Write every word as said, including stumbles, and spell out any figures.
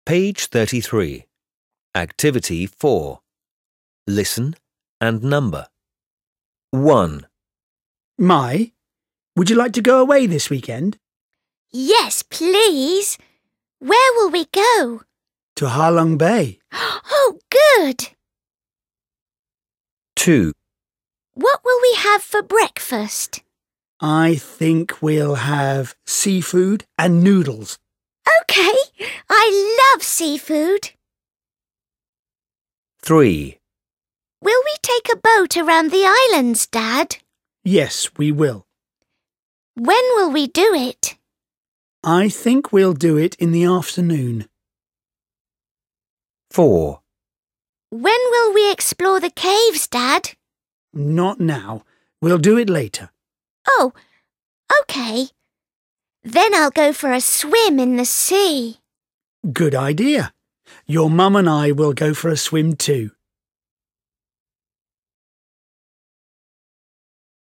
Page thirty-three. Activity four. Listen and number. one. Mai, would you like to go away this weekend? Yes, please. Where will we go? To Halong Bay. Oh, good. two. What will we have for breakfast? I think we'll have seafood and noodles. OK, I love seafood. three. Will we take a boat around the islands, Dad? Yes, we will. When will we do it? I think we'll do it in the afternoon. four. When will we explore the caves, Dad? Not now. We'll do it later. Oh, OK. Then I'll go for a swim in the sea. Good idea. Your mum and I will go for a swim too.